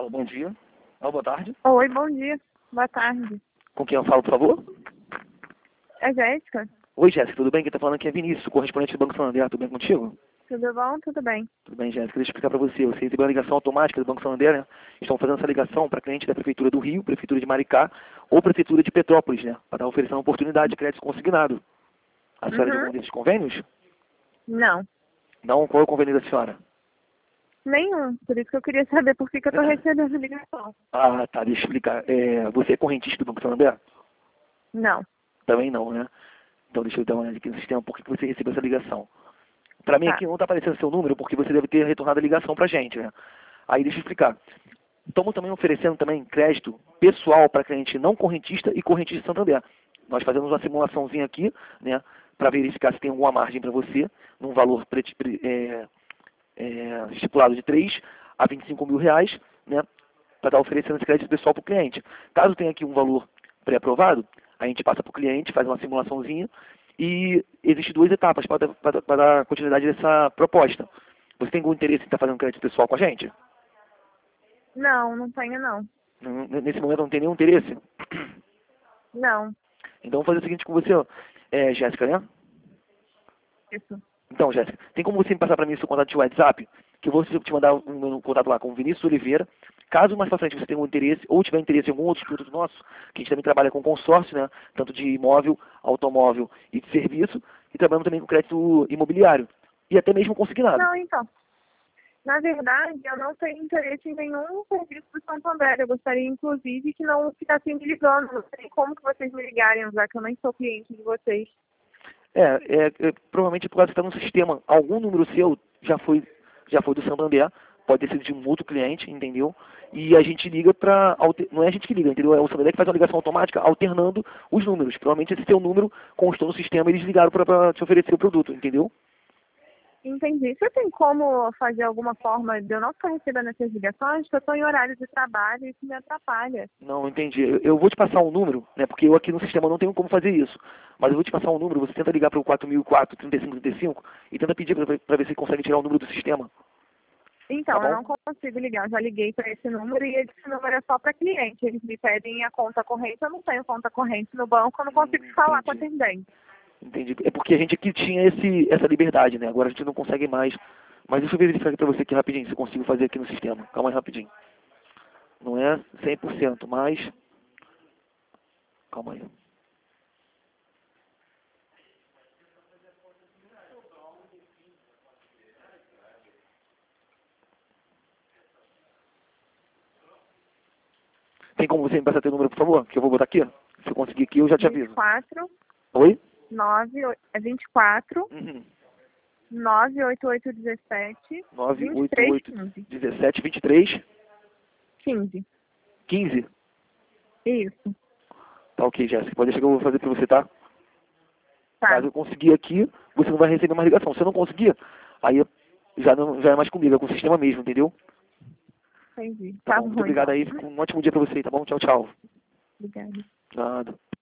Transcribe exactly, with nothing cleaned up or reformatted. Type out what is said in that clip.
Alô, bom dia. Alô, boa tarde. Oi, bom dia. Boa tarde. Com quem eu falo, por favor? É Jéssica? Oi, Jéssica, tudo bem? Quem está falando aqui é Vinícius, correspondente do Banco Santander. Tudo bem contigo? Tudo bom? Tudo bem. Tudo bem, Jéssica. Deixa eu explicar para você. Você recebeu uma ligação automática do Banco Santander, né? Estão fazendo essa ligação para cliente da Prefeitura do Rio, Prefeitura de Maricá ou Prefeitura de Petrópolis, né? Para estar oferecendo uma oportunidade de crédito consignado. A senhora de Uhum. algum desses convênios? Não. Não? Qual é o convênio da senhora? Nenhum. Por isso que eu queria saber por que, que eu tô recebendo a ligação. Ah, tá. Deixa eu explicar. É, você é correntista do Banco Santander? Não. Também não, né? Então deixa eu dar uma olhada aqui no sistema. Por que que você recebeu essa ligação? Para mim Tá. aqui não está aparecendo seu número porque você deve ter retornado a ligação para a gente, né? Aí deixa eu explicar. Estamos também oferecendo também crédito pessoal para cliente não correntista e correntista de Santander. Nós fazemos uma simulaçãozinha aqui, né? Para verificar se tem alguma margem para você, num valor pre- pre- é, é, estipulado de três a vinte e cinco mil reais, né? Para estar oferecendo esse crédito pessoal para o cliente. Caso tenha aqui um valor pré-aprovado, a gente passa para o cliente, faz uma simulaçãozinha e existem duas etapas para dar, para dar continuidade dessa proposta. Você tem algum interesse em estar fazendo crédito pessoal com a gente? Não, não tenho não. N- Nesse momento não tem nenhum interesse? Não. Então vamos fazer o seguinte com você, ó. É, Jéssica, né? Isso. Então, Jéssica, tem como você me passar para mim o seu contato de WhatsApp? Que eu vou te mandar um, um contato lá com o Vinícius Oliveira. Caso mais pra frente você tenha um interesse ou tiver interesse em algum outro produto nosso, que a gente também trabalha com consórcio, né? Tanto de imóvel, automóvel e de serviço, e trabalhamos também com crédito imobiliário. E até mesmo consignado. Não, então. Na verdade, eu não tenho interesse em nenhum serviço do Santander. Eu gostaria, inclusive, que não ficassem me ligando. Não sei como que vocês me ligarem, já que eu nem sou cliente de vocês. É, é, é provavelmente por causa que está no sistema. Algum número seu já foi, já foi do Santander, pode ter sido de um outro cliente, entendeu? E a gente liga para... Não é a gente que liga, entendeu? É o Santander que faz uma ligação automática alternando os números. Provavelmente esse seu número constou no sistema e eles ligaram para te oferecer o produto, entendeu? Entendi. Você tem como fazer alguma forma de eu não ficar recebendo essas ligações? Porque eu estou em horário de trabalho e isso me atrapalha. Não, entendi. Eu, eu vou te passar um número, né? Porque eu aqui no sistema não tenho como fazer isso. Mas eu vou te passar um número, você tenta ligar para o quatro mil e quatro, trinta e cinco trinta e cinco e tenta pedir para ver se consegue tirar o número do sistema. Então, Tá eu bom? não consigo ligar. Eu já liguei para esse número e esse número é só para cliente. Eles me pedem a conta corrente. Eu não tenho conta corrente no banco, eu não consigo Hum, falar com o entendi. atendente. Entendi. É porque a gente aqui tinha esse, essa liberdade, né? Agora a gente não consegue mais. Mas deixa eu verificar aqui pra você aqui rapidinho, se eu consigo fazer aqui no sistema. Calma aí rapidinho. Não é cem por cento, mas... Calma aí. Tem como você me passar teu número, por favor? Que eu vou botar aqui. Se eu conseguir aqui, eu já te aviso. vinte e quatro, Oi? nove, é vinte e quatro, Uhum. nove oito oito um sete, nove vinte e oito três oito quinze. um sete vinte e três quinze. quinze. Isso. Tá ok, Jéssica. Pode deixar que eu vou fazer pra você, tá? Tá. Caso eu conseguir aqui, você não vai receber mais ligação. Se eu não conseguir, aí já, não, já é mais comigo, é com o sistema mesmo, entendeu? Entendi. Tá Tá bom, muito bom, obrigado então. aí. Fica um ótimo dia pra você, tá bom? Tchau, tchau. Obrigada. Nada.